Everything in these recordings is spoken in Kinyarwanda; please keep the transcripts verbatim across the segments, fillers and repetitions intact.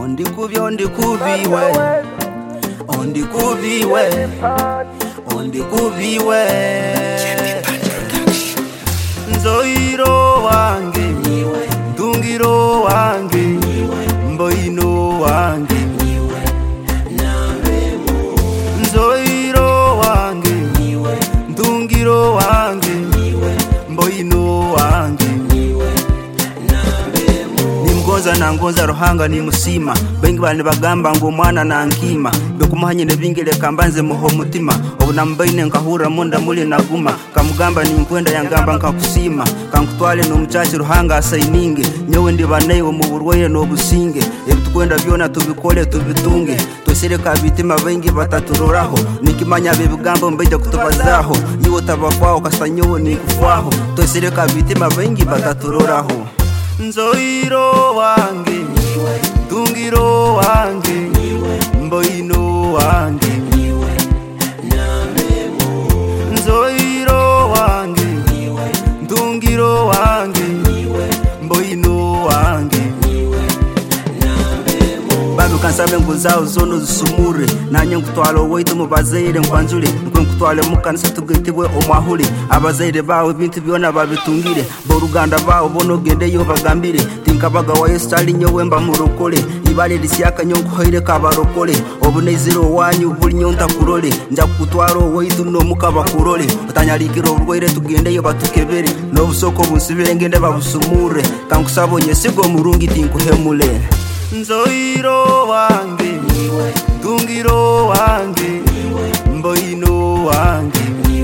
Ondi kubi ondi kubiwe Ondi kubiwe Ondi kubiwe Nzoiro wange Dungiro wange Mboino wange Nzoiro wange Dungiro wange Mboino wange Nimgonza na ngonza rohanga ni musima bengi bane bagamba ngo mwana na nkima bekumuhanye nebingire kambanze muho mutima obunambaine nkahura munda muli naguma kamugamba ni nkwenda yangamba nkakusima kankutwale no muchachi rohanga asaininge nyewe ndi banayo mu burwaye no businge ebitukwenda byona tubikole tubitunge tosereka bitima bengi bataturoraho nikimanya bebigambo mbeje kutubazaho yiwo tabakwao kasanyo ni kufaho tosereka bitima bengi bataturoraho Nzoiro wange Dungiro wange Mboino wange Nzoiro wange Dungiro wange Mboino wange Babu kansabe nguzao zono zisumure Nanye nkutwalo weitu mubazeire nkwanzure Nkwe nkutwale mukanisa tugitibwe omwahuri Abazeire bawe bintu byona babitungire Boruganda bawe bono gende yo bagambire Tinkabaga wa Yesu ali nyo wemba murokole Ibale lisiaka nyonko hoire kabarokole Obunezero wanyu buli nyonta kurole Nja kutwalo weitu no mukaba kurole Utanyalikiro urwaire tugende yo batukebere No busoko bunsibire ngende babusumure Kankusabo nyesigo murungi tinkuhemule Nzoiro wange Dungiro wange Mboino wange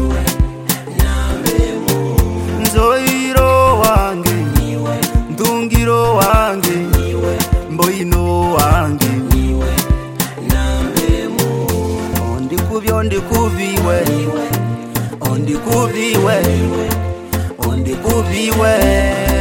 Nzoiro wange Dungiro wange Mboino wange Ondi kubi ondi kubiwe Ondi kubiwe Ondi kubiwe